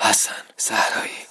حسن زهرایی.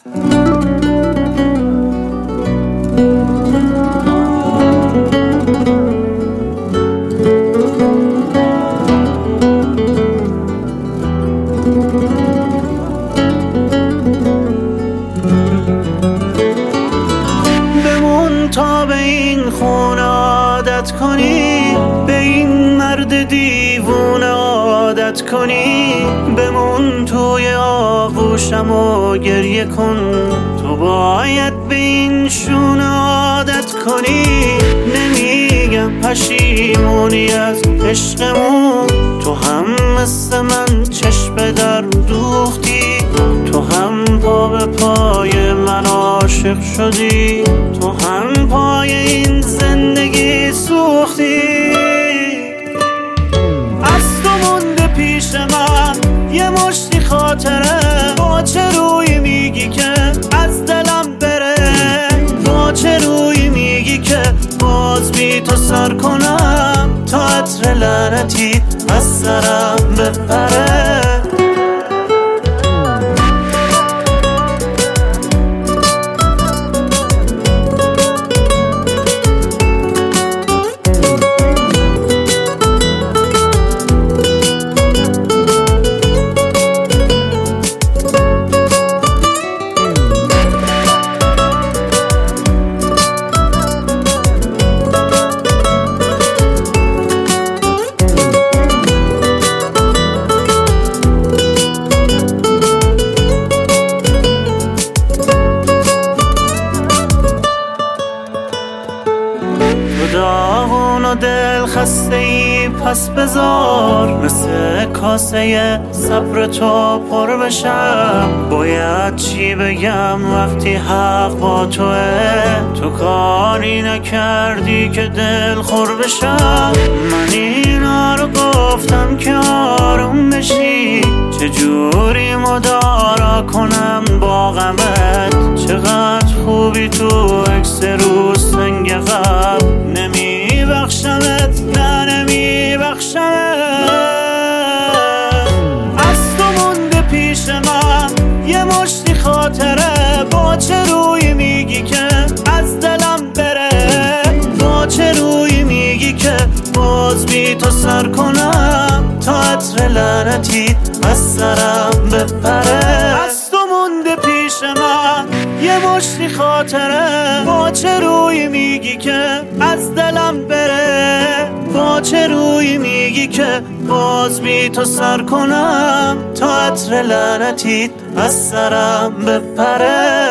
بمون تا به این خونه عادت کنی، به این مرد دیوونه عادت کنی. بمون توی آغوشم و گریه کن، تو باید به این شونه عادت کنی. نمیگم پشیمونی از عشقمون، تو هم مثل من چشم در دوختی، تو هم پا به پای من عاشق شدی، تو هم پای این زندگی سوختی. از تو مونده پیش من یه مشتی خاطره، با چه روی میگی که از دلم بره؟ با چه روی میگی که باز بی تو سر کنم تا عطر لعنتی از سرم بپره؟ داغون و دل خسته ای پس بذار، مثل کاسه صبر تو پر بشم. باید چی بگم وقتی حق با توه؟ تو کاری نکردی که دل خور بشم. من اینا رو گفتم که آروم بشی، چجوری مدارا کنم با غمت؟ چقدر خوبی تو عکس رو سنگ قبل، نمیبخشمت نه نمیبخشمت. از تو مونده پیش من یه مشتی خاطره، با چه روی میگی که از دلم بره؟ با چه روی میگی که باز بی تو سر کنم تا عطر لعنتی از سرم بپره؟ از تو مونده پیش من یه مشتی خاطره، با چه روی میگی که از دلم بره؟ با چه روی میگی که باز بی تو سر کنم تا عطر لعنتی از سرم بپره؟